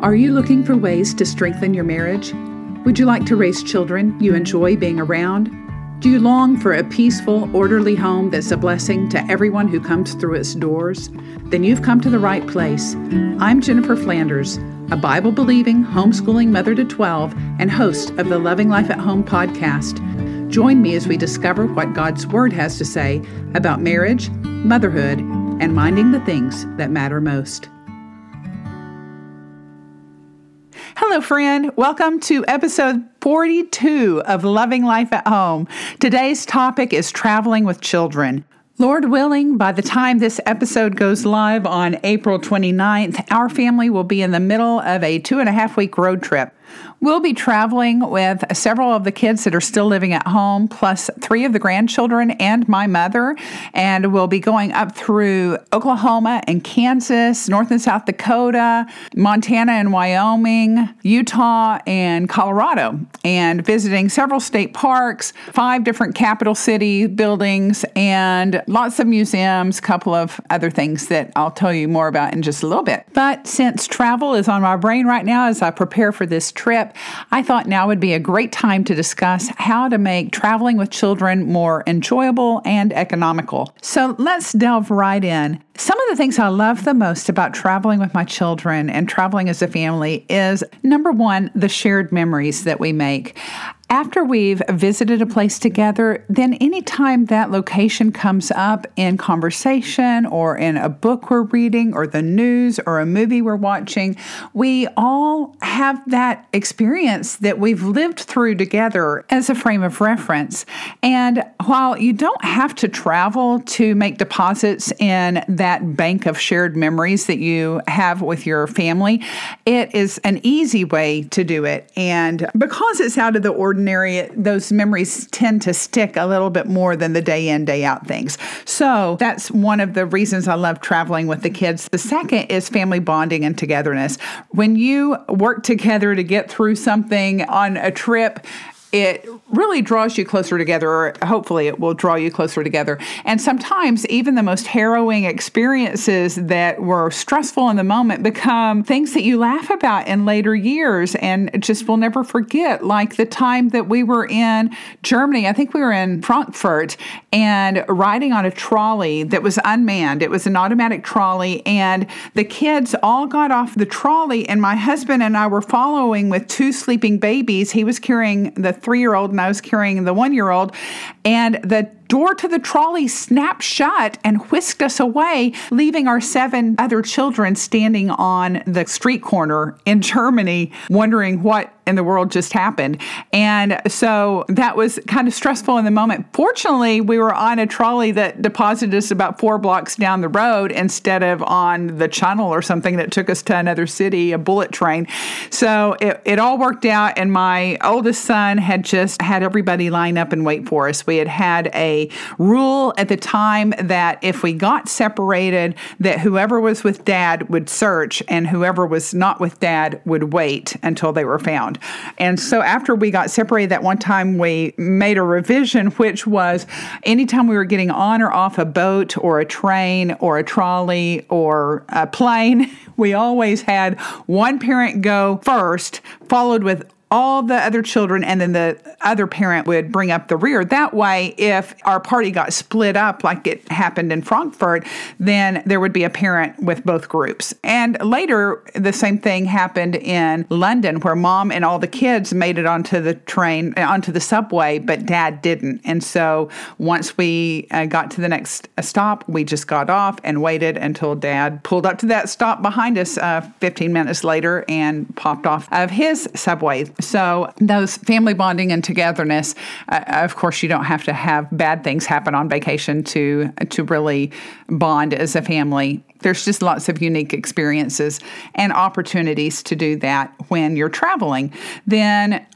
Are you looking for ways to strengthen your marriage? Would you like to raise children you enjoy being around? Do you long for a peaceful, orderly home that's a blessing to everyone who comes through its doors? Then you've come to the right place. I'm Jennifer Flanders, a Bible-believing, homeschooling mother to 12 and host of the Loving Life at Home podcast. Join me as we discover what God's Word has to say about marriage, motherhood, and minding the things that matter most. Hello, friend. Welcome to episode 42 of Loving Life at Home. Today's topic is traveling with children. Lord willing, by the time this episode goes live on April 29th, our family will be in the middle of a 2.5-week road trip. We'll be traveling with several of the kids that are still living at home, plus 3 of the grandchildren and my mother, and we'll be going up through Oklahoma and Kansas, North and South Dakota, Montana and Wyoming, Utah and Colorado, and visiting several state parks, 5 different capital city buildings, and lots of museums, a couple of other things that I'll tell you more about in just a little bit. But since travel is on my brain right now as I prepare for this trip, I thought now would be a great time to discuss how to make traveling with children more enjoyable and economical. So let's delve right in. Some of the things I love the most about traveling with my children and traveling as a family is, number one, the shared memories that we make. After we've visited a place together, then anytime that location comes up in conversation or in a book we're reading or the news or a movie we're watching, we all have that experience that we've lived through together as a frame of reference. And while you don't have to travel to make deposits in that bank of shared memories that you have with your family, it is an easy way to do it. And because it's out of the ordinary, those memories tend to stick a little bit more than the day in, day out things. So that's one of the reasons I love traveling with the kids. The second is family bonding and togetherness. When you work together to get through something on a trip, it really draws you closer together, or hopefully it will draw you closer together. And sometimes even the most harrowing experiences that were stressful in the moment become things that you laugh about in later years and just will never forget. Like the time that we were in Germany, I think we were in Frankfurt, and riding on a trolley that was unmanned. It was an automatic trolley, and the kids all got off the trolley, and my husband and I were following with 2 sleeping babies. He was carrying the 3-year-old and I was carrying the 1-year-old, and the door to the trolley snapped shut and whisked us away, leaving our 7 other children standing on the street corner in Germany, wondering what in the world just happened. And so that was kind of stressful in the moment. Fortunately, we were on a trolley that deposited us about 4 blocks down the road instead of on the channel or something that took us to another city, a bullet train. So it all worked out, and my oldest son had just had everybody line up and wait for us. We had a rule at the time that if we got separated, that whoever was with Dad would search and whoever was not with Dad would wait until they were found. And so after we got separated that one time, we made a revision, which was anytime we were getting on or off a boat or a train or a trolley or a plane, we always had one parent go first, followed with all the other children, and then the other parent would bring up the rear. That way, if our party got split up like it happened in Frankfurt, then there would be a parent with both groups. And later, the same thing happened in London, where Mom and all the kids made it onto the train, onto the subway, but Dad didn't. And so once we got to the next stop, we just got off and waited until Dad pulled up to that stop behind us 15 minutes later and popped off of his subway. So those family bonding and togetherness, of course, you don't have to have bad things happen on vacation to really bond as a family. There's just lots of unique experiences and opportunities to do that when you're traveling. Then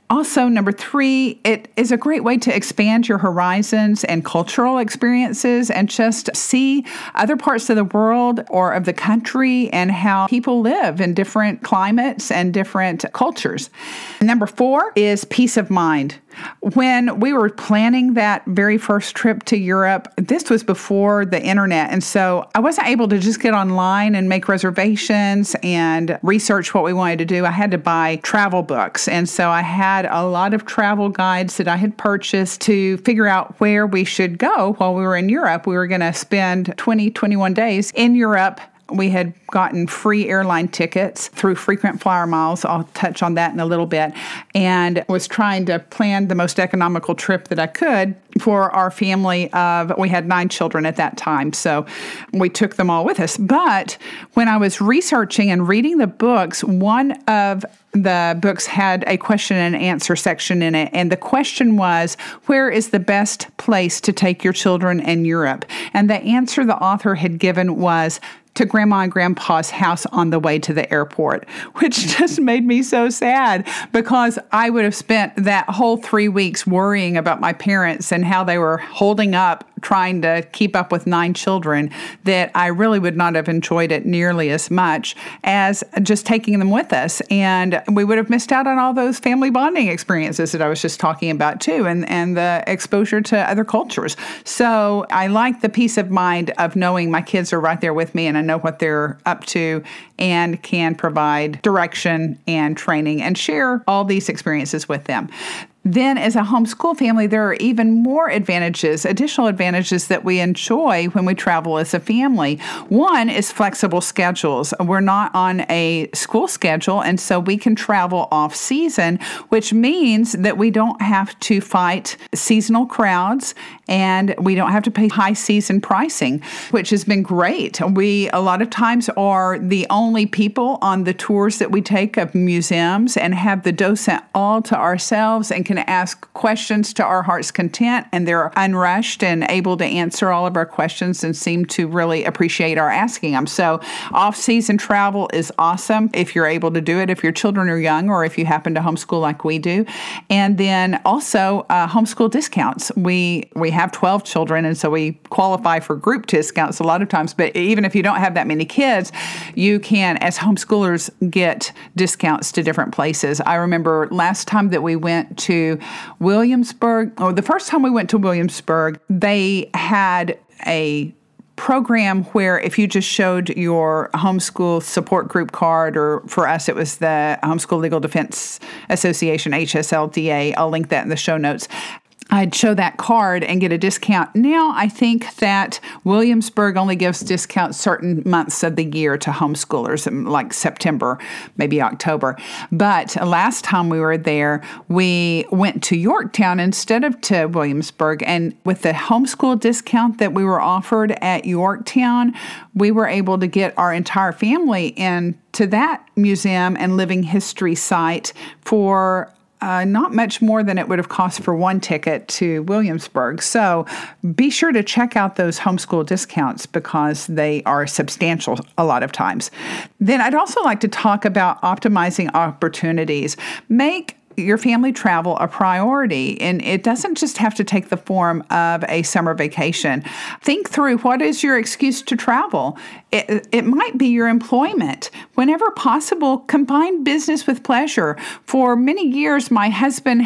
Also, number 3, it is a great way to expand your horizons and cultural experiences and just see other parts of the world or of the country and how people live in different climates and different cultures. Number 4 is peace of mind. When we were planning that very first trip to Europe, this was before the internet. And so I wasn't able to just get online and make reservations and research what we wanted to do. I had to buy travel books. And so I had a lot of travel guides that I had purchased to figure out where we should go while we were in Europe. We were going to spend 21 days in Europe. We had gotten free airline tickets through frequent flyer miles. I'll touch on that in a little bit. And was trying to plan the most economical trip that I could for our family we had 9 children at that time. So we took them all with us. But when I was researching and reading the books, one of the books had a question and answer section in it. And the question was, where is the best place to take your children in Europe? And the answer the author had given was, to Grandma and Grandpa's house on the way to the airport, which just made me so sad because I would have spent that whole 3 weeks worrying about my parents and how they were holding up, trying to keep up with 9 children, that I really would not have enjoyed it nearly as much as just taking them with us. And we would have missed out on all those family bonding experiences that I was just talking about too, and the exposure to other cultures. So I like the peace of mind of knowing my kids are right there with me and I know what they're up to and can provide direction and training and share all these experiences with them. Then as a homeschool family, there are even more advantages, additional advantages that we enjoy when we travel as a family. One is flexible schedules. We're not on a school schedule, and so we can travel off season, which means that we don't have to fight seasonal crowds and we don't have to pay high season pricing, which has been great. We a lot of times are the only people on the tours that we take of museums and have the docent all to ourselves and can ask questions to our heart's content, and they're unrushed and able to answer all of our questions and seem to really appreciate our asking them. So off-season travel is awesome if you're able to do it, if your children are young or if you happen to homeschool like we do. And then also homeschool discounts. We have 12 children, and so we qualify for group discounts a lot of times, but even if you don't have that many kids, you can, as homeschoolers, get discounts to different places. I remember last time that we went to Williamsburg, or the first time we went to Williamsburg, they had a program where if you just showed your homeschool support group card, or for us it was the Homeschool Legal Defense Association, HSLDA, I'll link that in the show notes, I'd show that card and get a discount. Now I think that Williamsburg only gives discounts certain months of the year to homeschoolers, like September, maybe October. But last time we were there, we went to Yorktown instead of to Williamsburg. And with the homeschool discount that we were offered at Yorktown, we were able to get our entire family into that museum and living history site for not much more than it would have cost for one ticket to Williamsburg. So be sure to check out those homeschool discounts because they are substantial a lot of times. Then I'd also like to talk about optimizing opportunities. Make your family travel a priority, and it doesn't just have to take the form of a summer vacation. Think through, what is your excuse to travel? It might be your employment. Whenever possible, combine business with pleasure. For many years, my husband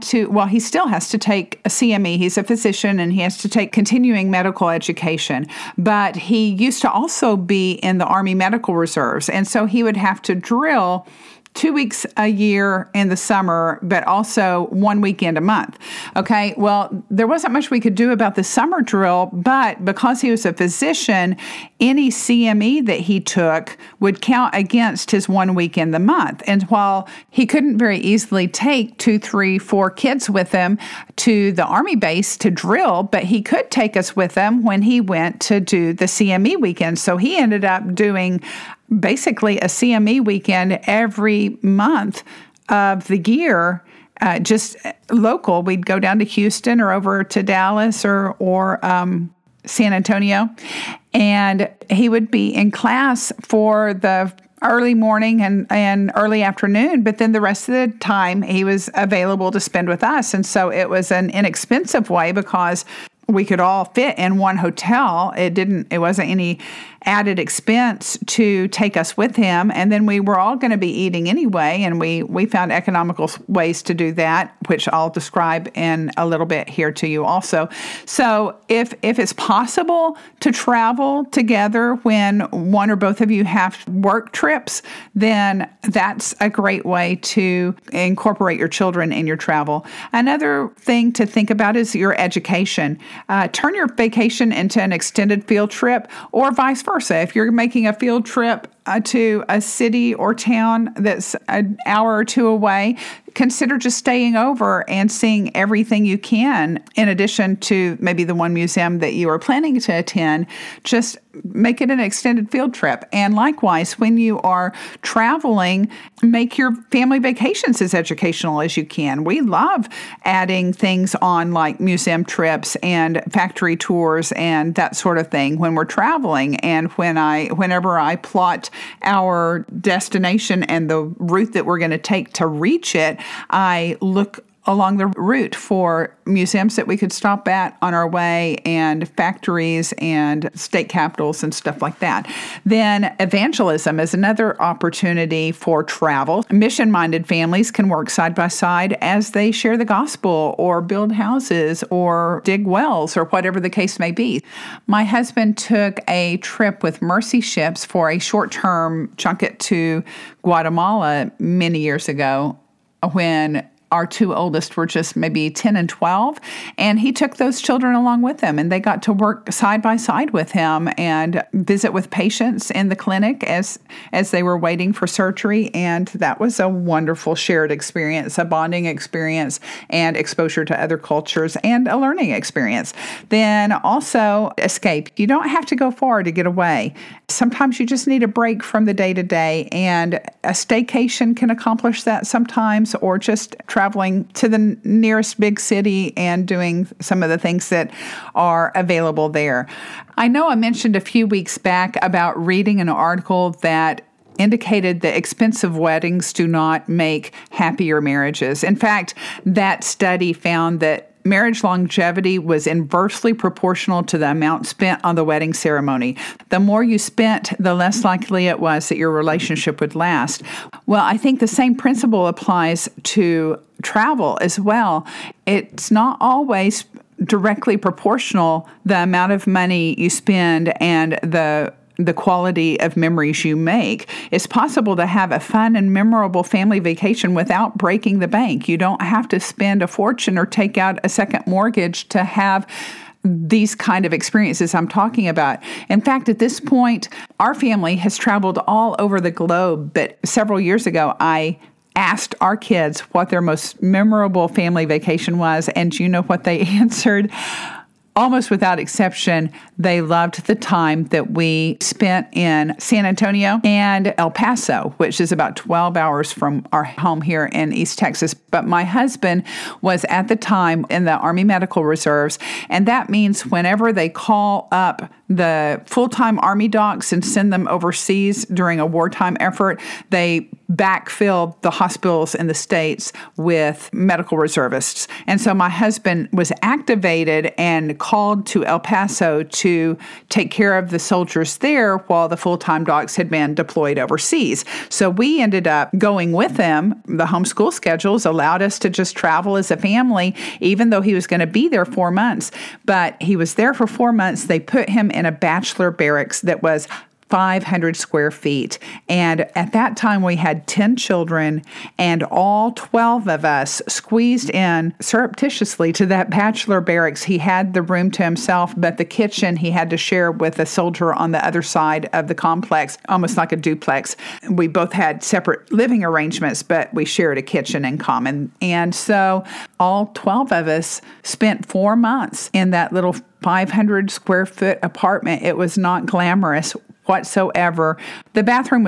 he still has to take a CME. He's a physician and he has to take continuing medical education, but he used to also be in the Army Medical Reserves, and so he would have to drill 2 weeks a year in the summer, but also 1 weekend a month. Okay, well, there wasn't much we could do about the summer drill, but because he was a physician, any CME that he took would count against his 1 week in the month. And while he couldn't very easily take 2, 3, 4 kids with him to the Army base to drill, but he could take us with him when he went to do the CME weekend. So he ended up doing basically a CME weekend every month of the year, just local. We'd go down to Houston or over to Dallas or San Antonio, and he would be in class for the early morning and early afternoon, but then the rest of the time he was available to spend with us. And so it was an inexpensive way because we could all fit in one hotel. It wasn't any added expense to take us with him. And then we were all going to be eating anyway. And we found economical ways to do that, which I'll describe in a little bit here to you also. So if it's possible to travel together when one or both of you have work trips, then that's a great way to incorporate your children in your travel. Another thing to think about is your education. Turn your vacation into an extended field trip or vice versa. If you're making a field trip to a city or town that's an hour or two away, consider just staying over and seeing everything you can in addition to maybe the one museum that you are planning to attend. Just make it an extended field trip. And likewise, when you are traveling, make your family vacations as educational as you can. We love adding things on like museum trips and factory tours and that sort of thing when we're traveling. And whenever I plot our destination and the route that we're going to take to reach it, I look along the route for museums that we could stop at on our way and factories and state capitals and stuff like that. Then evangelism is another opportunity for travel. Mission-minded families can work side by side as they share the gospel or build houses or dig wells or whatever the case may be. My husband took a trip with Mercy Ships for a short-term junket to Guatemala many years ago when our two oldest were just maybe 10 and 12, and he took those children along with him, and they got to work side by side with him and visit with patients in the clinic as they were waiting for surgery, and that was a wonderful shared experience, a bonding experience, and exposure to other cultures, and a learning experience. Then also escape. You don't have to go far to get away. Sometimes you just need a break from the day-to-day, and a staycation can accomplish that sometimes, or just traveling to the nearest big city and doing some of the things that are available there. I know I mentioned a few weeks back about reading an article that indicated that expensive weddings do not make happier marriages. In fact, that study found that marriage longevity was inversely proportional to the amount spent on the wedding ceremony. The more you spent, the less likely it was that your relationship would last. Well, I think the same principle applies to travel as well. It's not always directly proportional, the amount of money you spend and the quality of memories you make. It's possible to have a fun and memorable family vacation without breaking the bank. You don't have to spend a fortune or take out a second mortgage to have these kind of experiences I'm talking about. In fact, at this point, our family has traveled all over the globe, but several years ago, I asked our kids what their most memorable family vacation was, and do you know what they answered? Almost without exception, they loved the time that we spent in San Antonio and El Paso, which is about 12 hours from our home here in East Texas. But my husband was at the time in the Army Medical Reserves, and that means whenever they call up the full-time Army docs and send them overseas during a wartime effort, they backfill the hospitals in the States with medical reservists. And so my husband was activated and called to El Paso to take care of the soldiers there while the full-time docs had been deployed overseas. So we ended up going with them. The homeschool schedules allowed us to just travel as a family, even though he was going to be there 4 months. But he was there for 4 months. They put him in a bachelor barracks that was 500 square feet. And at that time, we had 10 children, and all 12 of us squeezed in surreptitiously to that bachelor barracks. He had the room to himself, but the kitchen he had to share with a soldier on the other side of the complex, almost like a duplex. We both had separate living arrangements, but we shared a kitchen in common. And so all 12 of us spent 4 months in that little 500 square foot apartment. It was not glamorous whatsoever. The bathroom was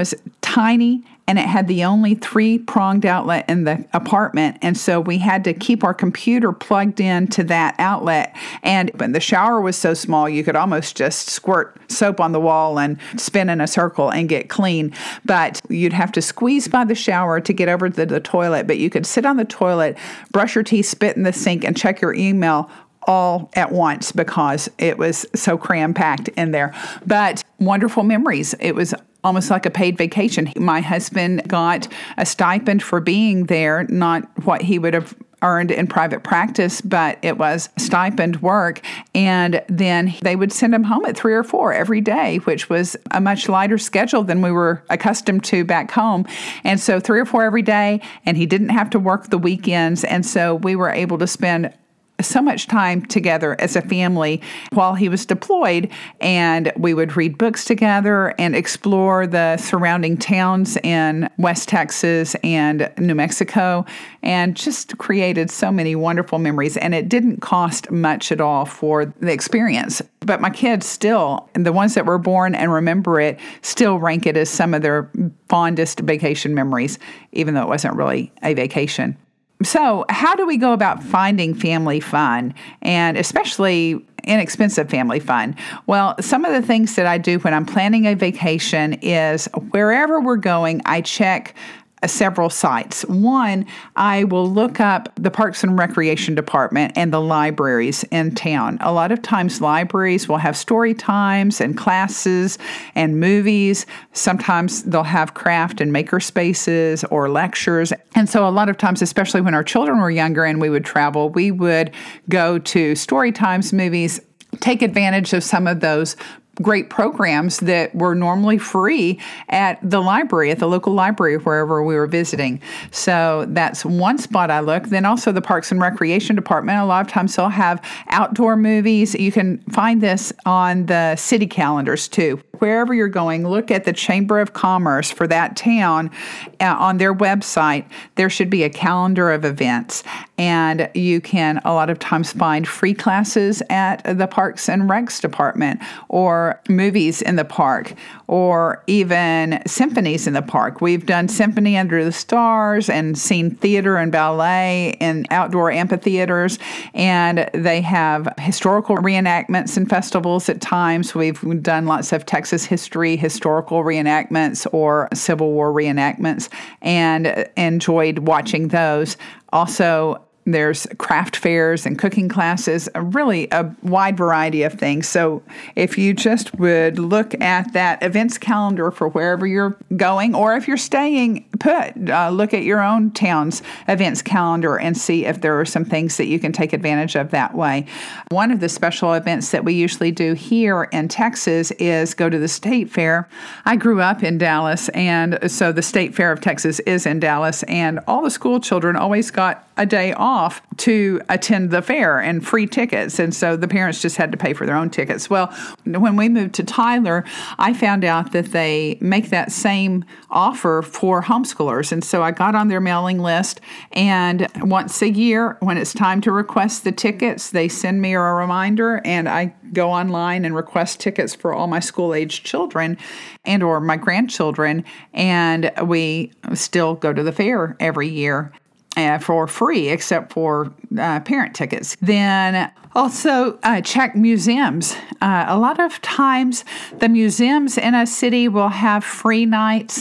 tiny, and it had the only 3-pronged outlet in the apartment. And so we had to keep our computer plugged into that outlet. And the shower was so small, you could almost just squirt soap on the wall and spin in a circle and get clean. But you'd have to squeeze by the shower to get over to the toilet. But you could sit on the toilet, brush your teeth, spit in the sink, and check your email all at once because it was so cram-packed in there. But wonderful memories. It was almost like a paid vacation. My husband got a stipend for being there, not what he would have earned in private practice, but it was stipend work. And then they would send him home at 3 or 4 every day, which was a much lighter schedule than we were accustomed to back home. And so 3 or 4 every day, and he didn't have to work the weekends. And so we were able to spend so much time together as a family while he was deployed, and we would read books together and explore the surrounding towns in West Texas and New Mexico, and just created so many wonderful memories. And it didn't cost much at all for the experience. But my kids still, the ones that were born and remember it, still rank it as some of their fondest vacation memories, even though it wasn't really a vacation. So how do we go about finding family fun, and especially inexpensive family fun? Well, some of the things that I do when I'm planning a vacation is wherever we're going, I check several sites. One, I will look up the Parks and Recreation Department and the libraries in town. A lot of times libraries will have story times and classes and movies. Sometimes they'll have craft and maker spaces or lectures. And so a lot of times, especially when our children were younger and we would travel, we would go to story times, movies, take advantage of some of those great programs that were normally free at the library, at the local library, wherever we were visiting. So that's one spot I look. Then also the Parks and Recreation Department. A lot of times they'll have outdoor movies. You can find this on the city calendars too. Wherever you're going, look at the Chamber of Commerce for that town. On their website, there should be a calendar of events. And you can a lot of times find free classes at the Parks and Recs Department, or movies in the park, or even symphonies in the park. We've done Symphony Under the Stars and seen theater and ballet in outdoor amphitheaters, and they have historical reenactments and festivals at times. We've done lots of Texas history, historical reenactments, or Civil War reenactments, and enjoyed watching those. Also, there's craft fairs and cooking classes, really a wide variety of things. So if you just would look at that events calendar for wherever you're going, or if you're staying put, look at your own town's events calendar and see if there are some things that you can take advantage of that way. One of the special events that we usually do here in Texas is go to the State Fair. I grew up in Dallas, and so the State Fair of Texas is in Dallas, and all the school children always got a day off to attend the fair and free tickets. And so the parents just had to pay for their own tickets. Well, when we moved to Tyler, I found out that they make that same offer for homeschoolers. And so I got on their mailing list, and once a year, when it's time to request the tickets, they send me a reminder, and I go online and request tickets for all my school-age children and or my grandchildren, and we still go to the fair every year for free, except for parent tickets. Then also check museums. A lot of times the museums in a city will have free nights,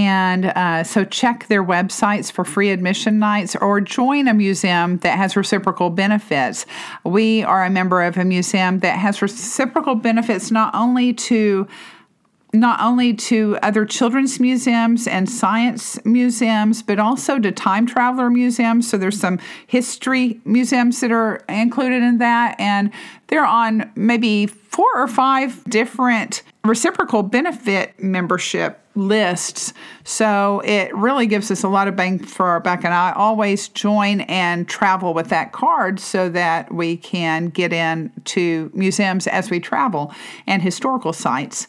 and so check their websites for free admission nights, or join a museum that has reciprocal benefits. We are a member of a museum that has reciprocal benefits not only to other children's museums and science museums, but also to time traveler museums. So there's some history museums that are included in that, and they're on maybe 4 or 5 different reciprocal benefit membership lists. So it really gives us a lot of bang for our buck, and I always join and travel with that card so that we can get into museums as we travel and historical sites.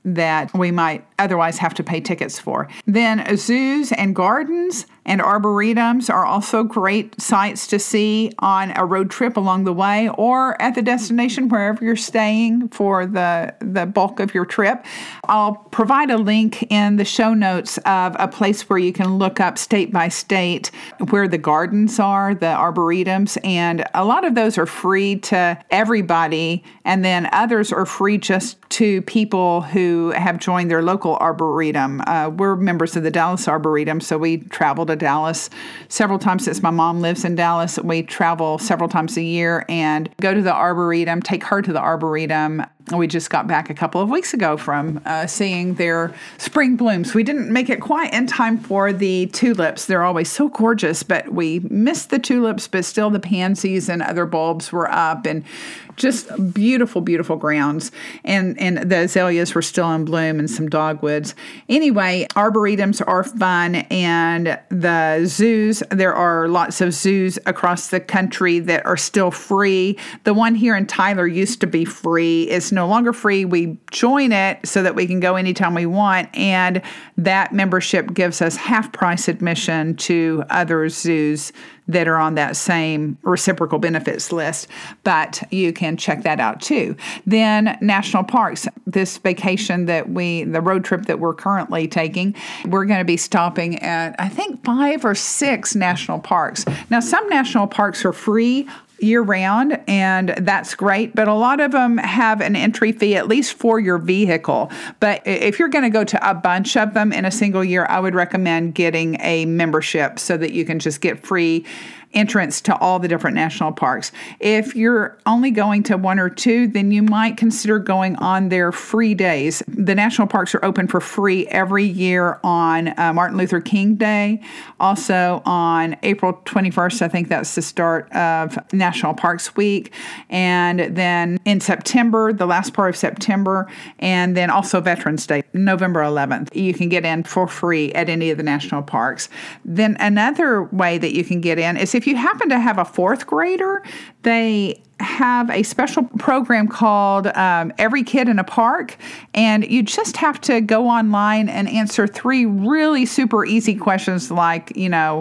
that we might otherwise have to pay tickets for. Then zoos and gardens and arboretums are also great sites to see on a road trip along the way or at the destination wherever you're staying for the bulk of your trip. I'll provide a link in the show notes of a place where you can look up state by state where the gardens are, the arboretums, and a lot of those are free to everybody, and then others are free just to people who have joined their local arboretum. We're members of the Dallas Arboretum, so we travel to Dallas several times since my mom lives in Dallas. We travel several times a year and go to the Arboretum, take her to the Arboretum. We just got back a couple of weeks ago from seeing their spring blooms. We didn't make it quite in time for the tulips. They're always so gorgeous, but we missed the tulips, but still the pansies and other bulbs were up and just beautiful, beautiful grounds. And the azaleas were still in bloom and some dogwoods. Anyway, arboretums are fun, and the zoos, there are lots of zoos across the country that are still free. The one here in Tyler used to be free. It's no longer free. We join it so that we can go anytime we want, and that membership gives us half price admission to other zoos that are on that same reciprocal benefits list, but you can check that out too. Then national parks, this vacation the road trip that we're currently taking, we're going to be stopping at, I think, 5 or 6 national parks. Now, some national parks are free year-round, and that's great, but a lot of them have an entry fee, at least for your vehicle. But if you're going to go to a bunch of them in a single year, I would recommend getting a membership so that you can just get free entrance to all the different national parks. If you're only going to 1 or 2, then you might consider going on their free days. The national parks are open for free every year on Martin Luther King Day. Also on April 21st, I think that's the start of National Parks Week. And then in September, the last part of September, and then also Veterans Day, November 11th. You can get in for free at any of the national parks. Then another way that you can get in is if you happen to have a 4th grader, they have a special program called Every Kid in a Park, and you just have to go online and answer 3 really super easy questions like,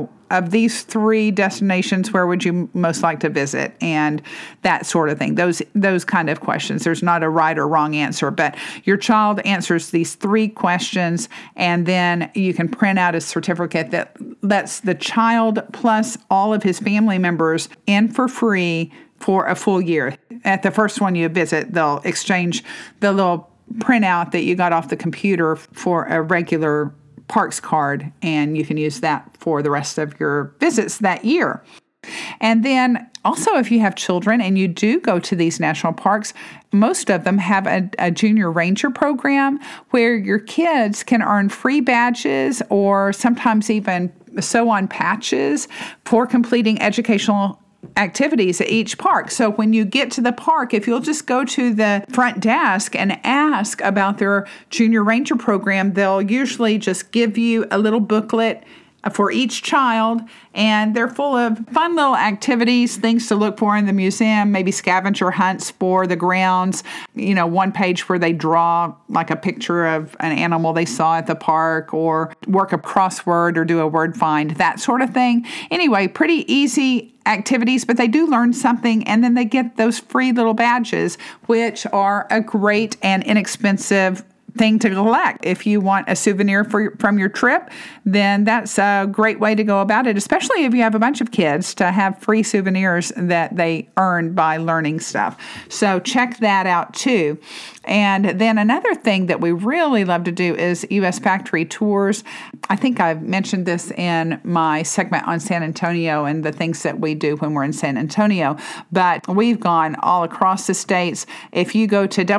of these 3 destinations, where would you most like to visit? And that sort of thing. Those kind of questions. There's not a right or wrong answer, but your child answers these 3 questions, and then you can print out a certificate that lets the child plus all of his family members in for free for a full year. At the first one you visit, they'll exchange the little printout that you got off the computer for a regular Parks card, and you can use that for the rest of your visits that year. And then also, if you have children and you do go to these national parks, most of them have a junior ranger program where your kids can earn free badges or sometimes even sew on patches for completing educational activities at each park. So when you get to the park, if you'll just go to the front desk and ask about their Junior Ranger program, they'll usually just give you a little booklet for each child, and they're full of fun little activities, things to look for in the museum, maybe scavenger hunts for the grounds, one page where they draw like a picture of an animal they saw at the park, or work a crossword or do a word find, that sort of thing. Anyway, pretty easy activities, but they do learn something, and then they get those free little badges, which are a great and inexpensive thing to collect. If you want a souvenir from your trip, then that's a great way to go about it, especially if you have a bunch of kids, to have free souvenirs that they earn by learning stuff. So check that out too. And then another thing that we really love to do is U.S. factory tours. I think I've mentioned this in my segment on San Antonio and the things that we do when we're in San Antonio, but we've gone all across the states. If you go to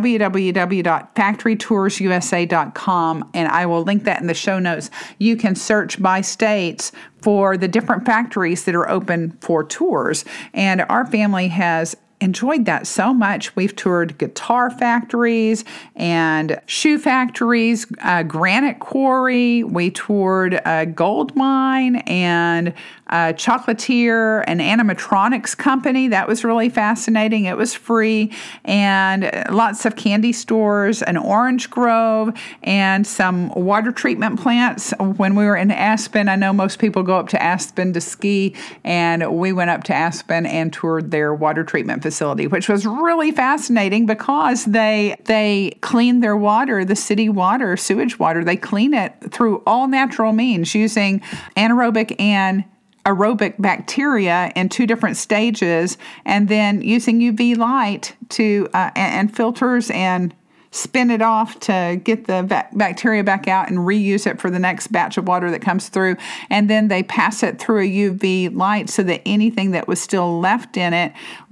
www.factorytoursusa.com, and I will link that in the show notes, you can search by states for the different factories that are open for tours. And our family has enjoyed that so much. We've toured guitar factories and shoe factories, granite quarry. We toured a gold mine and a chocolatier, an animatronics company. That was really fascinating. It was free, and lots of candy stores, an orange grove, and some water treatment plants. When we were in Aspen, I know most people go up to Aspen to ski, and we went up to Aspen and toured their water treatment facility, which was really fascinating because they clean their water, the city water, sewage water. They clean it through all natural means using anaerobic and aerobic bacteria in 2 different stages, and then using UV light to and filters and spin it off to get the bacteria back out and reuse it for the next batch of water that comes through. And then they pass it through a UV light so that anything that was still left in it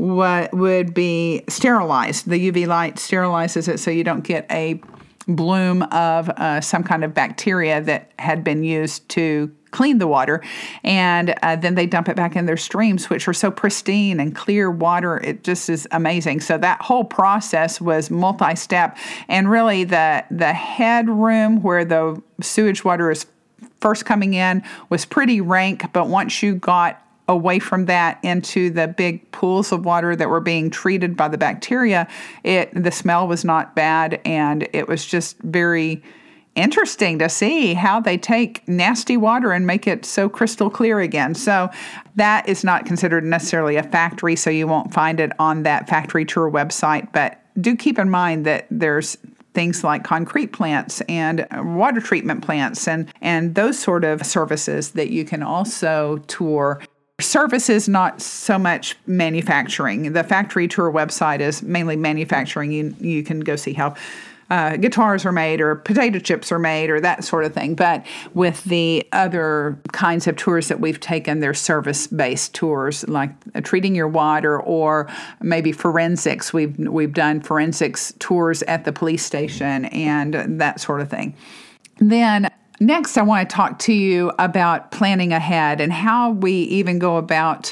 would be sterilized. The UV light sterilizes it so you don't get a bloom of some kind of bacteria that had been used to clean the water, and then they dump it back in their streams, which are so pristine and clear water. It just is amazing. So that whole process was multi-step, and really the head room where the sewage water is first coming in was pretty rank, but once you got away from that into the big pools of water that were being treated by the bacteria, the smell was not bad, and it was just very interesting to see how they take nasty water and make it so crystal clear again. So that is not considered necessarily a factory, so you won't find it on that factory tour website. But do keep in mind that there's things like concrete plants and water treatment plants and those sort of services that you can also tour. Services, not so much manufacturing. The factory tour website is mainly manufacturing. You can go see how guitars are made or potato chips are made or that sort of thing. But with the other kinds of tours that we've taken, they're service-based tours like treating your water or maybe forensics. We've done forensics tours at the police station and that sort of thing. Then next, I want to talk to you about planning ahead and how we even go about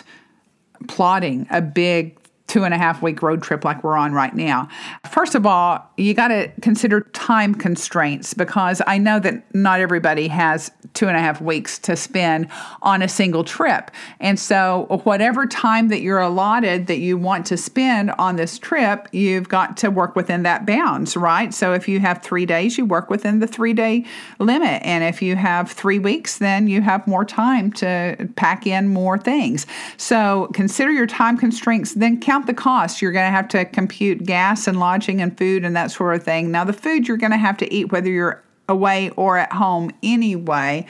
plotting a big 2.5-week road trip like we're on right now. First of all, you got to consider time constraints because I know that not everybody has 2.5 weeks to spend on a single trip. And so whatever time that you're allotted that you want to spend on this trip, you've got to work within that bounds, right? So if you have 3 days, you work within the 3-day limit. And if you have 3 weeks, then you have more time to pack in more things. So consider your time constraints, then count the cost. You're going to have to compute gas and lodging and food and that sort of thing. Now, the food you're going to have to eat whether you're away or at home anyway,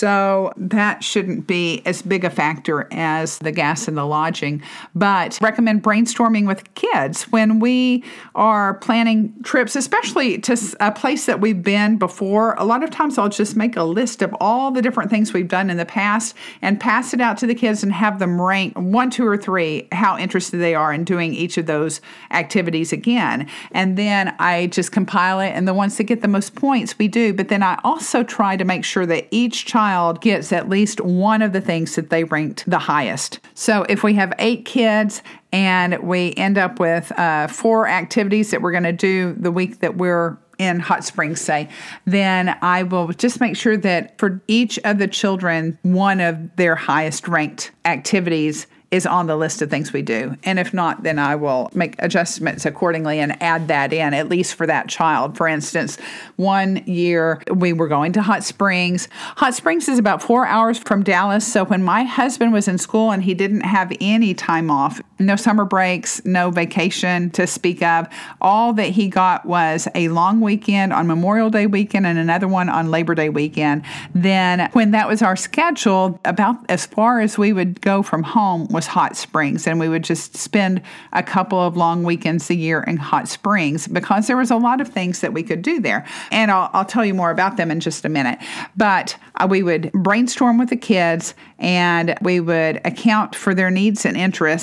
so that shouldn't be as big a factor as the gas and the lodging. But recommend brainstorming with kids when we are planning trips, especially to a place that we've been before. A lot of times I'll just make a list of all the different things we've done in the past and pass it out to the kids and have them rank 1, 2, or 3 how interested they are in doing each of those activities again. And then I just compile it, and the ones that get the most points we do. But then I also try to make sure that each child gets at least one of the things that they ranked the highest. So if we have 8 kids and we end up with 4 activities that we're going to do the week that we're in Hot Springs, say, then I will just make sure that for each of the children, one of their highest ranked activities is on the list of things we do. And if not, then I will make adjustments accordingly and add that in, at least for that child. For instance, one year we were going to Hot Springs. Hot Springs is about 4 hours from Dallas. So when my husband was in school and he didn't have any time off, no summer breaks, no vacation to speak of, all that he got was a long weekend on Memorial Day weekend and another one on Labor Day weekend. Then when that was our schedule, about as far as we would go from home was Hot Springs, and we would just spend a couple of long weekends a year in Hot Springs because there was a lot of things that we could do there. And I'll tell you more about them in just a minute. But we would brainstorm with the kids, and we would account for their needs and interests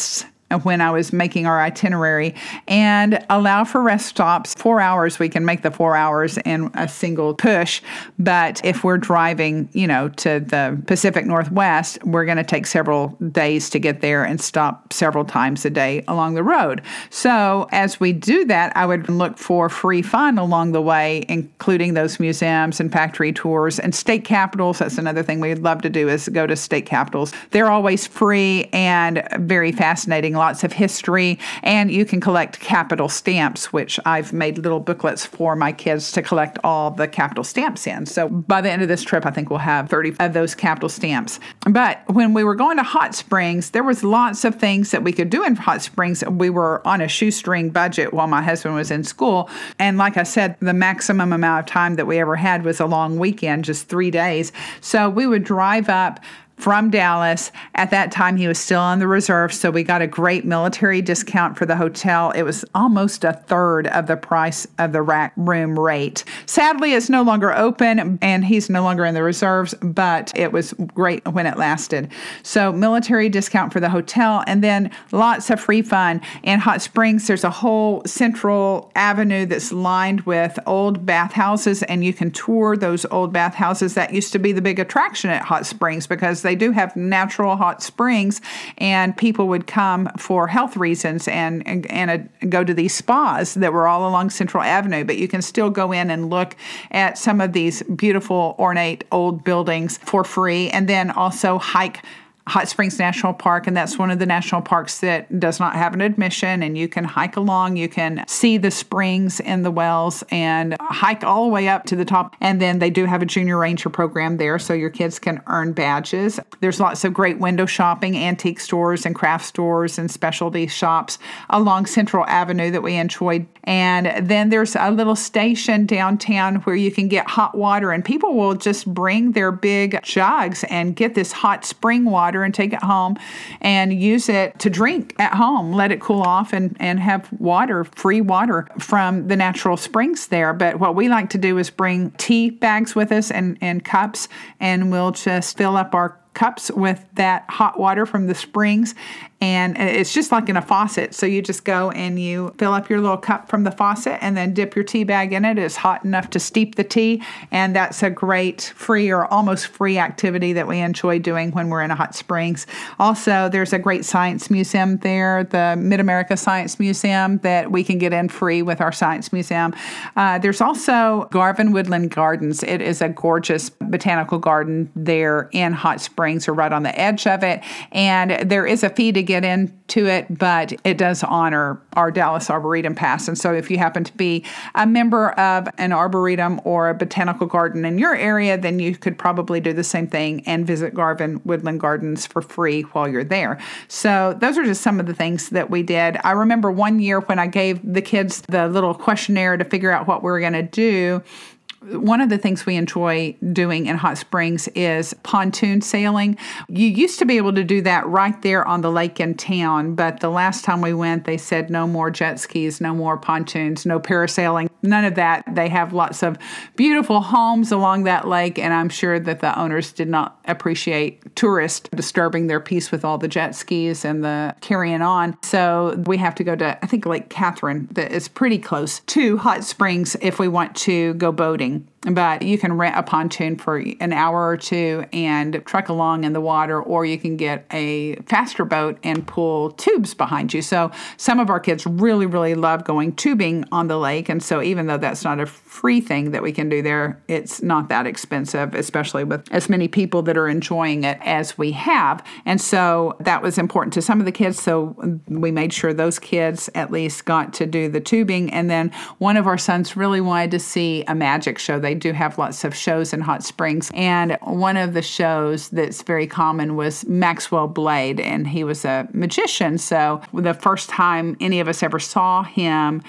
when I was making our itinerary, and allow for rest stops. 4 hours, we can make the 4 hours in a single push. But if we're driving, to the Pacific Northwest, we're going to take several days to get there and stop several times a day along the road. So as we do that, I would look for free fun along the way, including those museums and factory tours and state capitals. That's another thing we'd love to do, is go to state capitals. They're always free and very fascinating. Lots of history, and you can collect capital stamps, which I've made little booklets for my kids to collect all the capital stamps in. So by the end of this trip, I think we'll have 30 of those capital stamps. But when we were going to Hot Springs, there was lots of things that we could do in Hot Springs. We were on a shoestring budget while my husband was in school. And like I said, the maximum amount of time that we ever had was a long weekend, just 3 days. So we would drive up from Dallas. At that time, he was still on the reserve, so we got a great military discount for the hotel. It was almost a third of the price of the rack room rate. Sadly, it's no longer open, and he's no longer in the reserves, but it was great when it lasted. So military discount for the hotel, and then lots of free fun. In Hot Springs, there's a whole central avenue that's lined with old bathhouses, and you can tour those old bathhouses. That used to be the big attraction at Hot Springs, because they do have natural hot springs, and people would come for health reasons and go to these spas that were all along Central Avenue. But you can still go in and look at some of these beautiful, ornate old buildings for free, and then also hike Hot Springs National Park, and that's one of the national parks that does not have an admission, and you can hike along. You can see the springs and the wells and hike all the way up to the top. And then they do have a junior ranger program there, so your kids can earn badges. There's lots of great window shopping, antique stores and craft stores and specialty shops along Central Avenue that we enjoyed. And then there's a little station downtown where you can get hot water, and people will just bring their big jugs and get this hot spring water and take it home and use it to drink at home. Let it cool off and have water, free water from the natural springs there. But what we like to do is bring tea bags with us and cups, and we'll just fill up our cups with that hot water from the springs. And it's just like in a faucet. So you just go and you fill up your little cup from the faucet and then dip your tea bag in it. It's hot enough to steep the tea. And that's a great free or almost free activity that we enjoy doing when we're in a hot springs. Also, there's a great science museum there, the Mid-America Science Museum, that we can get in free with our science museum. There's also Garvin Woodland Gardens. It is a gorgeous botanical garden there in Hot Springs, or right on the edge of it. And there is a fee to get into it, but it does honor our Dallas Arboretum Pass. And so if you happen to be a member of an arboretum or a botanical garden in your area, then you could probably do the same thing and visit Garvin Woodland Gardens for free while you're there. So those are just some of the things that we did. I remember one year when I gave the kids the little questionnaire to figure out what we were going to do. One of the things we enjoy doing in Hot Springs is pontoon sailing. You used to be able to do that right there on the lake in town, but the last time we went, they said no more jet skis, no more pontoons, no parasailing, none of that. They have lots of beautiful homes along that lake, and I'm sure that the owners did not appreciate tourists disturbing their peace with all the jet skis and the carrying on. So we have to go to, I think, Lake Catherine, that is pretty close to Hot Springs if we want to go boating. But you can rent a pontoon for an hour or two and truck along in the water, or you can get a faster boat and pull tubes behind you. So some of our kids really, really love going tubing on the lake. And so even though that's not a free thing that we can do there, it's not that expensive, especially with as many people that are enjoying it as we have. And so that was important to some of the kids. So we made sure those kids at least got to do the tubing. And then one of our sons really wanted to see a magic show. They do have lots of shows in Hot Springs. And one of the shows that's very common was Maxwell Blade, and he was a magician. So the first time any of us ever saw him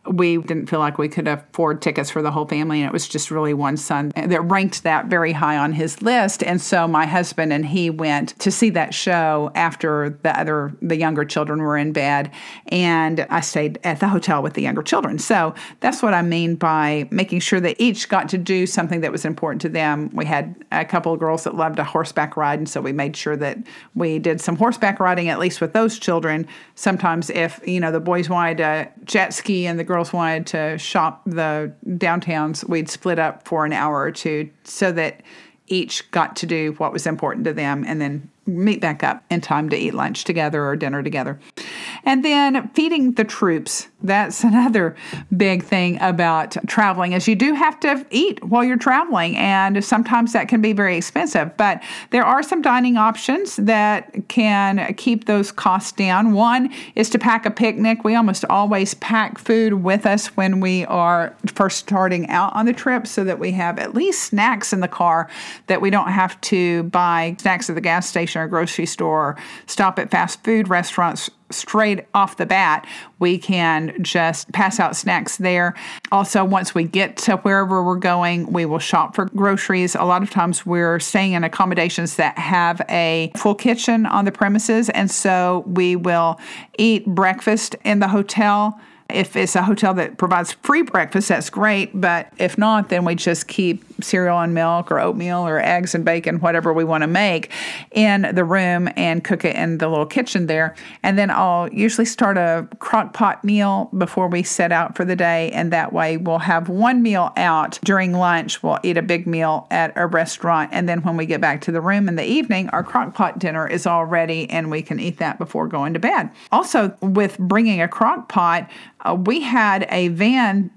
we didn't feel like we could afford tickets for the whole family, and it was just really one son that ranked that very high on his list. And so my husband and he went to see that show after the younger children were in bed, and I stayed at the hotel with the younger children. So that's what I mean by making sure that each got to do something that was important to them. We had a couple of girls that loved a horseback ride, and so we made sure that we did some horseback riding, at least with those children. Sometimes if, the boys wanted to jet ski and the girls wanted to shop the downtowns, we'd split up for an hour or two so that each got to do what was important to them and then meet back up in time to eat lunch together or dinner together. And then feeding the troops. That's another big thing about traveling, is you do have to eat while you're traveling, and sometimes that can be very expensive. But there are some dining options that can keep those costs down. One is to pack a picnic. We almost always pack food with us when we are first starting out on the trip so that we have at least snacks in the car, that we don't have to buy snacks at the gas station or grocery store, or stop at fast food restaurants straight off the bat. We can just pass out snacks there. Also, once we get to wherever we're going, we will shop for groceries. A lot of times we're staying in accommodations that have a full kitchen on the premises, and so we will eat breakfast in the hotel. If it's a hotel that provides free breakfast, that's great. But if not, then we just keep cereal and milk or oatmeal or eggs and bacon, whatever we want to make, in the room and cook it in the little kitchen there. And then I'll usually start a crock pot meal before we set out for the day. And that way we'll have one meal out during lunch. We'll eat a big meal at a restaurant. And then when we get back to the room in the evening, our crock pot dinner is all ready and we can eat that before going to bed. Also, with bringing a crock pot, we had a van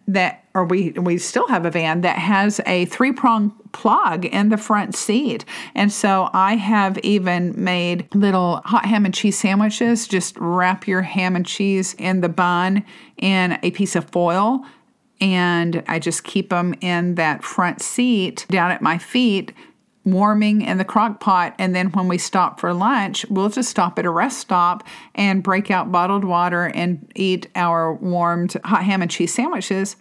we still have a van that has a 3-prong plug in the front seat. And so I have even made little hot ham and cheese sandwiches. Just wrap your ham and cheese in the bun in a piece of foil, and I just keep them in that front seat down at my feet, warming in the crock pot. And then when we stop for lunch, we'll just stop at a rest stop and break out bottled water and eat our warmed hot ham and cheese sandwiches.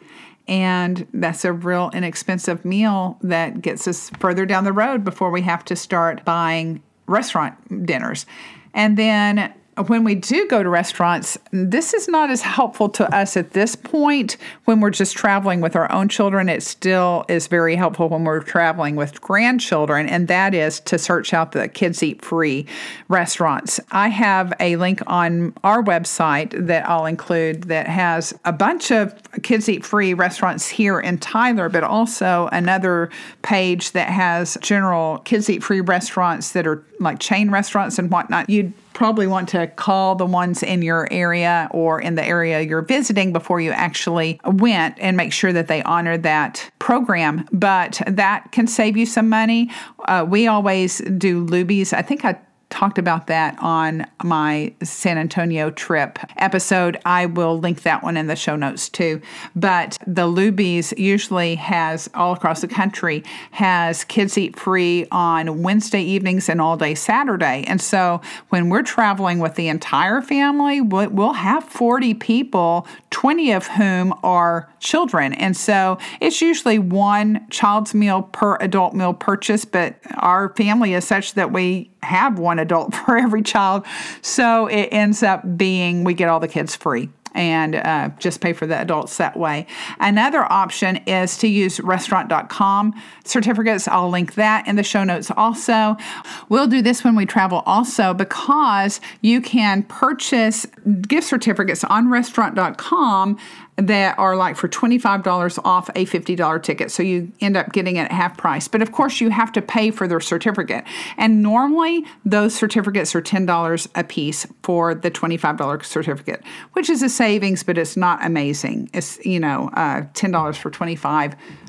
And that's a real inexpensive meal that gets us further down the road before we have to start buying restaurant dinners. And then when we do go to restaurants, this is not as helpful to us at this point when we're just traveling with our own children. It still is very helpful when we're traveling with grandchildren, and that is to search out the Kids Eat Free restaurants. I have a link on our website that I'll include that has a bunch of Kids Eat Free restaurants here in Tyler, but also another page that has general Kids Eat Free restaurants that are like chain restaurants and whatnot. You'd probably want to call the ones in your area or in the area you're visiting before you actually went and make sure that they honor that program. But that can save you some money. We always do Luby's. I think I talked about that on my San Antonio trip episode. I will link that one in the show notes too. But the Luby's usually has, all across the country, has Kids Eat Free on Wednesday evenings and all day Saturday. And so when we're traveling with the entire family, we'll have 40 people, 20 of whom are children. And so it's usually one child's meal per adult meal purchase, but our family is such that we have one adult for every child. So it ends up being we get all the kids free and just pay for the adults that way. Another option is to use restaurant.com certificates. I'll link that in the show notes also. We'll do this when we travel also because you can purchase gift certificates on restaurant.com that are like for $25 off a $50 ticket. So you end up getting it at half price. But of course, you have to pay for their certificate. And normally, those certificates are $10 a piece for the $25 certificate, which is a savings, but it's not amazing. It's, $10 for $25.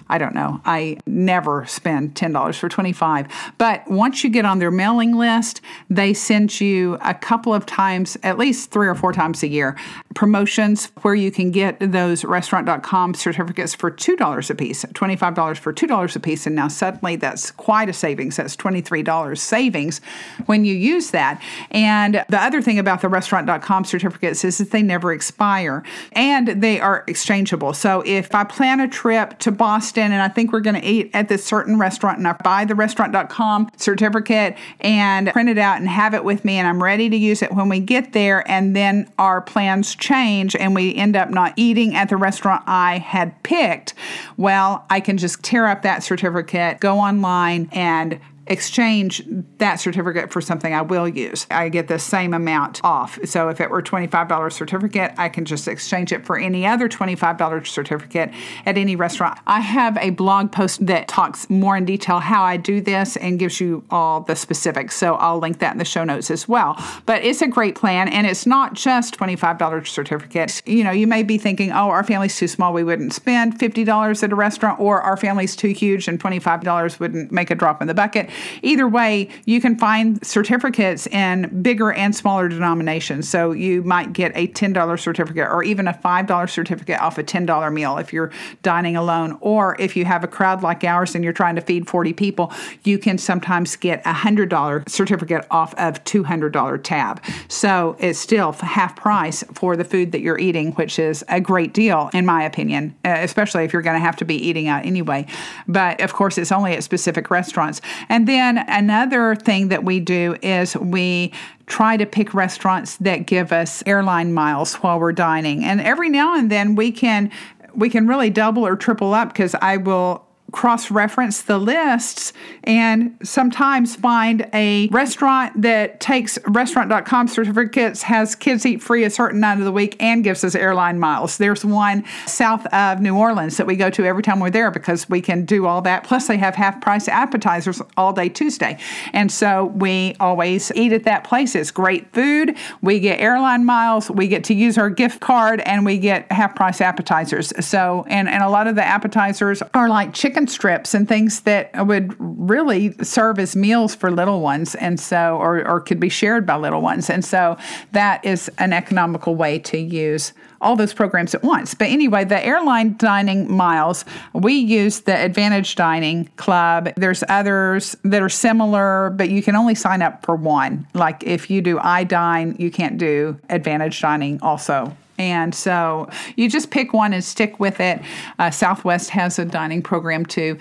I don't know. I never spend $10 for 25. But once you get on their mailing list, they send you a couple of times, at least 3 or 4 times a year, promotions where you can get those restaurant.com certificates for $2 a piece, $25 for $2 a piece. And now suddenly that's quite a savings. That's $23 savings when you use that. And the other thing about the restaurant.com certificates is that they never expire and they are exchangeable. So if I plan a trip to Boston and I think we're going to eat at this certain restaurant and I buy the restaurant.com certificate and print it out and have it with me and I'm ready to use it when we get there, and then our plans change and we end up not eating at the restaurant I had picked, well, I can just tear up that certificate, go online and exchange that certificate for something I will use. I get the same amount off. So if it were a $25 certificate, I can just exchange it for any other $25 certificate at any restaurant. I have a blog post that talks more in detail how I do this and gives you all the specifics. So I'll link that in the show notes as well. But it's a great plan, and it's not just $25 certificates. You know, you may be thinking, oh, our family's too small, we wouldn't spend $50 at a restaurant, or our family's too huge and $25 wouldn't make a drop in the bucket. Either way, you can find certificates in bigger and smaller denominations. So you might get a $10 certificate or even a $5 certificate off a $10 meal if you're dining alone. Or if you have a crowd like ours and you're trying to feed 40 people, you can sometimes get a $100 certificate off of $200 tab. So it's still half price for the food that you're eating, which is a great deal, in my opinion, especially if you're going to have to be eating out anyway. But of course, it's only at specific restaurants. And then another thing that we do is we try to pick restaurants that give us airline miles while we're dining. And every now and then we can really double or triple up, because I will cross-reference the lists and sometimes find a restaurant that takes restaurant.com certificates, has kids eat free a certain night of the week, and gives us airline miles. There's one south of New Orleans that we go to every time we're there because we can do all that. Plus they have half-price appetizers all day Tuesday. And so we always eat at that place. It's great food. We get airline miles. We get to use our gift card, and we get half-price appetizers. So, and a lot of the appetizers are like chicken strips and things that would really serve as meals for little ones, and so or could be shared by little ones. And so that is an economical way to use all those programs at once. But anyway, the airline dining miles, we use the Advantage Dining Club. There's others that are similar, but you can only sign up for one. Like if you do iDine, you can't do Advantage Dining also. And so you just pick one and stick with it. Southwest has a dining program too.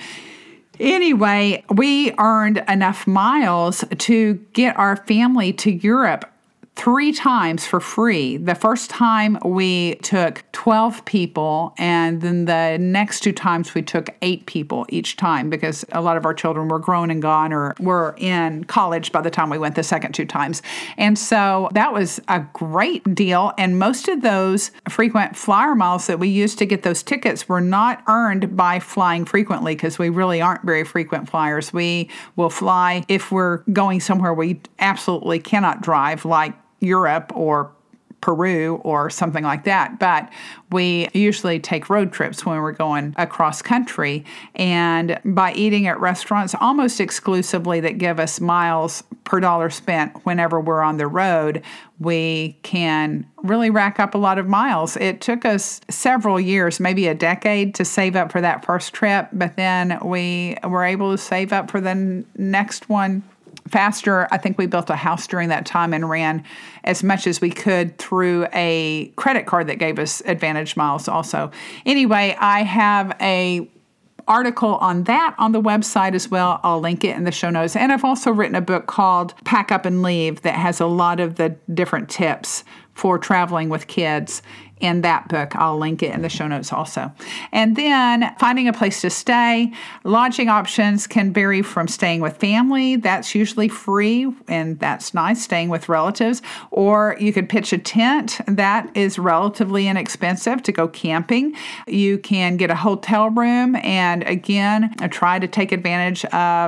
Anyway, we earned enough miles to get our family to Europe 3 times for free. The first time we took 12 people, and then the next 2 times we took 8 people each time, because a lot of our children were grown and gone or were in college by the time we went the second 2 times. And so that was a great deal. And most of those frequent flyer miles that we used to get those tickets were not earned by flying frequently, because we really aren't very frequent flyers. We will fly if we're going somewhere we absolutely cannot drive, like Europe or Peru or something like that. But we usually take road trips when we're going across country. And by eating at restaurants almost exclusively that give us miles per dollar spent whenever we're on the road, we can really rack up a lot of miles. It took us several years, maybe a decade, to save up for that first trip. But then we were able to save up for the next one faster. I think we built a house during that time and ran as much as we could through a credit card that gave us Advantage miles also. Anyway, I have a article on that on the website as well. I'll link it in the show notes. And I've also written a book called Pack Up and Leave that has a lot of the different tips for traveling with kids. In that book, I'll link it in the show notes also. And then finding a place to stay. Lodging options can vary from staying with family. That's usually free, and that's nice, staying with relatives. Or you could pitch a tent. That is relatively inexpensive to go camping. You can get a hotel room and, again, try to take advantage of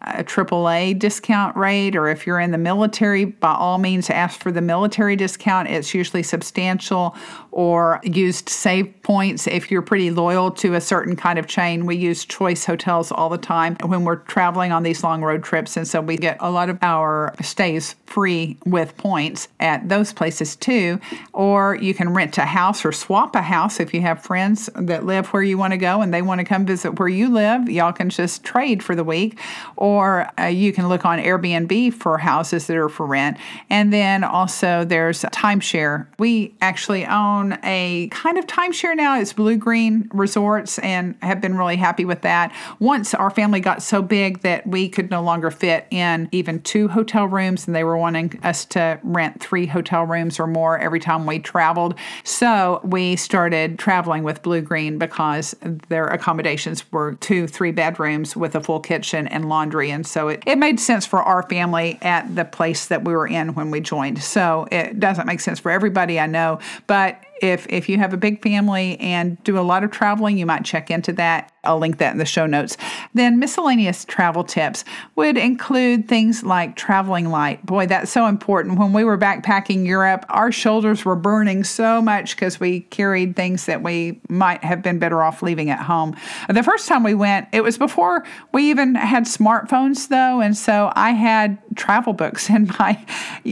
a AAA discount rate, or if you're in the military, by all means ask for the military discount. It's usually substantial, or use save points if you're pretty loyal to a certain kind of chain. We use Choice hotels all the time when we're traveling on these long road trips, and so we get a lot of our stays free with points at those places too. Or you can rent a house or swap a house if you have friends that live where you want to go and they want to come visit where you live. Y'all can just trade for the week. Or you can look on Airbnb for houses that are for rent. And then also there's timeshare. We actually own a kind of timeshare now. It's Blue Green Resorts, and have been really happy with that. Once our family got so big that we could no longer fit in even 2 hotel rooms, and they were wanting us to rent 3 hotel rooms or more every time we traveled. So we started traveling with Blue Green because their accommodations were 2-3 bedrooms with a full kitchen and laundry. And so it made sense for our family at the place that we were in when we joined. So it doesn't make sense for everybody, I know, but if you have a big family and do a lot of traveling, you might check into that. I'll link that in the show notes. Then miscellaneous travel tips would include things like traveling light. Boy, that's so important. When we were backpacking Europe, our shoulders were burning so much because we carried things that we might have been better off leaving at home. The first time we went, it was before we even had smartphones though, and so I had travel books in I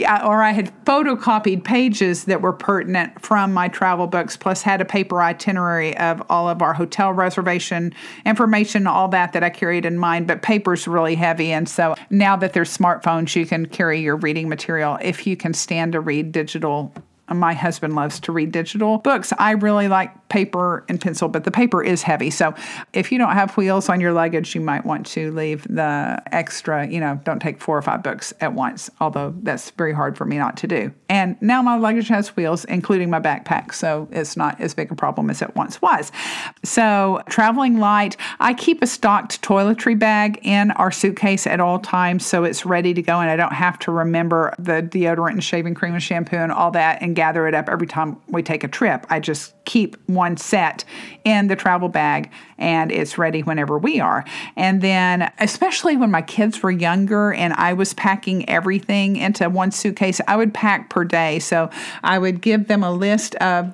had photocopied pages that were pertinent from my travel books, plus had a paper itinerary of all of our hotel reservation information, all that I carried in mind, but paper's really heavy. And so now that there's smartphones, you can carry your reading material if you can stand to read digital. My husband loves to read digital books. I really like paper and pencil, but the paper is heavy. So if you don't have wheels on your luggage, you might want to leave the extra, don't take 4 or 5 books at once, although that's very hard for me not to do. And now my luggage has wheels, including my backpack, so it's not as big a problem as it once was. So traveling light, I keep a stocked toiletry bag in our suitcase at all times, so it's ready to go, and I don't have to remember the deodorant and shaving cream and shampoo and all that and gather it up every time we take a trip. I just keep one set in the travel bag, and it's ready whenever we are. And then, especially when my kids were younger and I was packing everything into one suitcase, I would pack per day. So I would give them a list of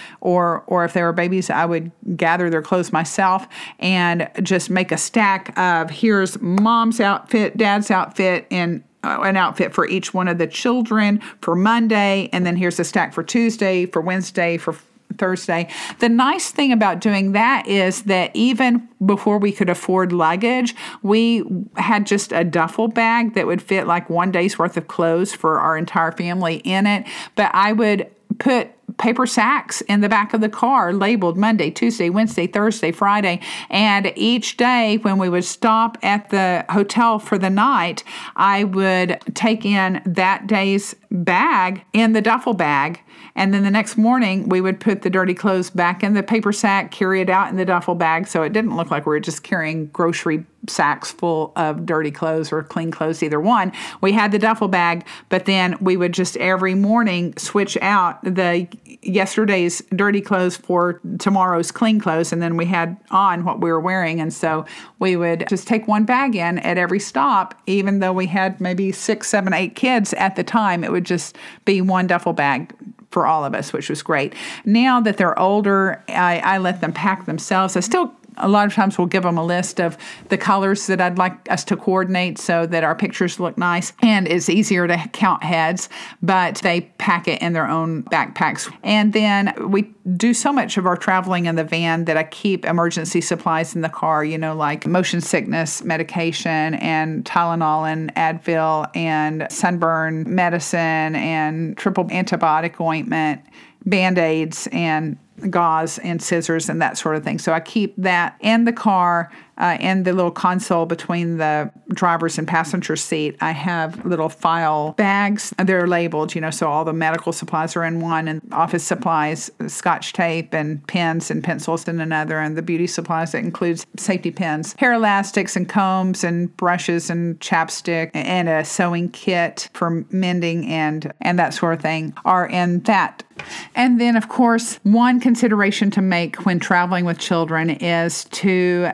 or if they were babies, I would gather their clothes myself and just make a stack of, here's mom's outfit, dad's outfit, and an outfit for each one of the children for Monday, and then here's a stack for Tuesday, for Wednesday, for Thursday. The nice thing about doing that is that even before we could afford luggage, we had just a duffel bag that would fit like one day's worth of clothes for our entire family in it. But I would put paper sacks in the back of the car labeled Monday, Tuesday, Wednesday, Thursday, Friday. And each day when we would stop at the hotel for the night, I would take in that day's bag in the duffel bag. And then the next morning, we would put the dirty clothes back in the paper sack, carry it out in the duffel bag, so it didn't look like we were just carrying grocery sacks full of dirty clothes or clean clothes, either one. We had the duffel bag, but then we would just every morning switch out the yesterday's dirty clothes for tomorrow's clean clothes, and then we had on what we were wearing. And so we would just take one bag in at every stop, even though we had maybe 6, 7, 8 kids at the time. It would just be one duffel bag for all of us, which was great. Now that they're older, I let them pack themselves. I still a lot of times we'll give them a list of the colors that I'd like us to coordinate so that our pictures look nice, and it's easier to count heads, but they pack it in their own backpacks. And then we do so much of our traveling in the van that I keep emergency supplies in the car, like motion sickness medication and Tylenol and Advil and sunburn medicine and triple antibiotic ointment, Band-Aids and gauze and scissors and that sort of thing. So I keep that in the car, in the little console between the driver's and passenger seat. I have little file bags. They're labeled, so all the medical supplies are in one, and office supplies, Scotch tape and pens and pencils in another, and the beauty supplies that includes safety pins, hair elastics and combs and brushes and chapstick and a sewing kit for mending and that sort of thing are in that. And then, of course, one consideration to make when traveling with children is to keep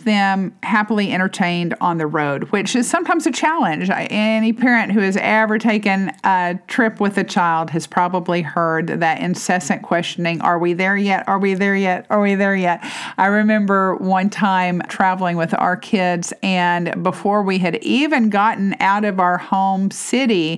keep them happily entertained on the road, which is sometimes a challenge. Any parent who has ever taken a trip with a child has probably heard that incessant questioning, are we there yet? Are we there yet? Are we there yet? I remember one time traveling with our kids, and before we had even gotten out of our home city,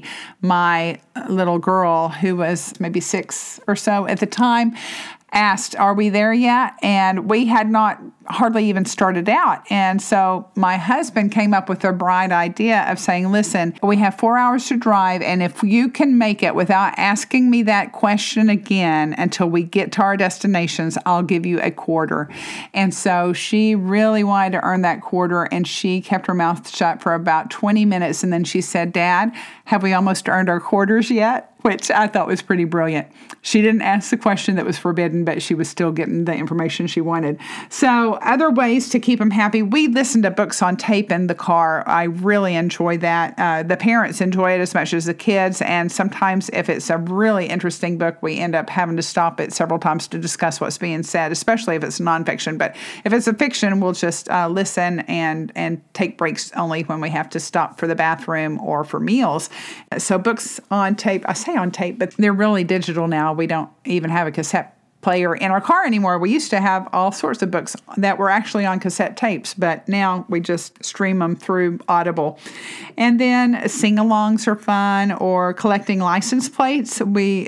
my little girl, who was maybe 6 or so at the time, asked, are we there yet? And we had not hardly even started out. And so my husband came up with a bright idea of saying, listen, we have 4 hours to drive, and if you can make it without asking me that question again until we get to our destinations, I'll give you a quarter. And so she really wanted to earn that quarter, and she kept her mouth shut for about 20 minutes. And then she said, Dad, have we almost earned our quarters yet? Which I thought was pretty brilliant. She didn't ask the question that was forbidden, but she was still getting the information she wanted. So other ways to keep them happy. We listen to books on tape in the car. I really enjoy that. The parents enjoy it as much as the kids. And sometimes if it's a really interesting book, we end up having to stop it several times to discuss what's being said, especially if it's nonfiction. But if it's a fiction, we'll just listen and take breaks only when we have to stop for the bathroom or for meals. So books on tape, I say on tape, but they're really digital now. We don't even have a cassette player in our car anymore. We used to have all sorts of books that were actually on cassette tapes, but now we just stream them through Audible. And then sing-alongs are fun, or collecting license plates.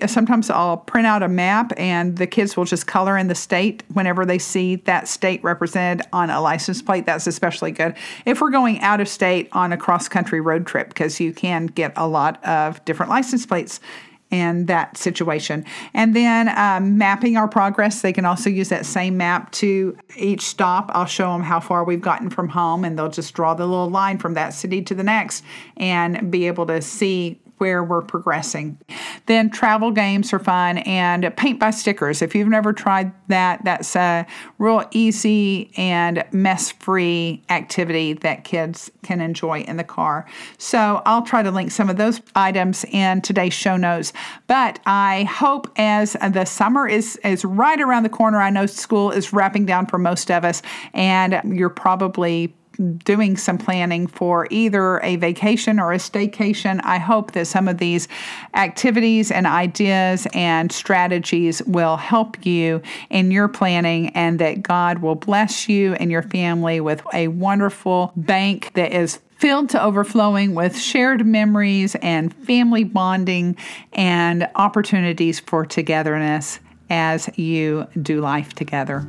I'll print out a map, and the kids will just color in the state whenever they see that state represented on a license plate. That's especially good if we're going out of state on a cross-country road trip, because you can get a lot of different license plates in that situation. And then mapping our progress. They can also use that same map to each stop. I'll show them how far we've gotten from home, and they'll just draw the little line from that city to the next and be able to see where we're progressing. Then travel games are fun, and paint by stickers. If you've never tried that, that's a real easy and mess-free activity that kids can enjoy in the car. So I'll try to link some of those items in today's show notes. But I hope as the summer is right around the corner, I know school is wrapping down for most of us, and you're probably doing some planning for either a vacation or a staycation. I hope that some of these activities and ideas and strategies will help you in your planning, and that God will bless you and your family with a wonderful bank that is filled to overflowing with shared memories and family bonding and opportunities for togetherness as you do life together.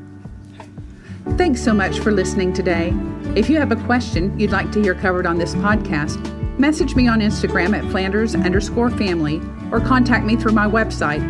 Thanks so much for listening today. If you have a question you'd like to hear covered on this podcast, message me on Instagram at Flanders_family, or contact me through my website,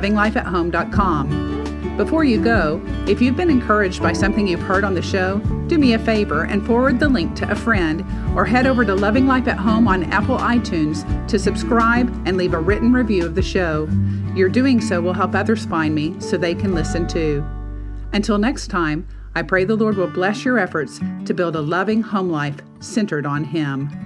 lovinglifeathome.com. Before you go, if you've been encouraged by something you've heard on the show, do me a favor and forward the link to a friend, or head over to Loving Life at Home on Apple iTunes to subscribe and leave a written review of the show. Your doing so will help others find me so they can listen too. Until next time, I pray the Lord will bless your efforts to build a loving home life centered on Him.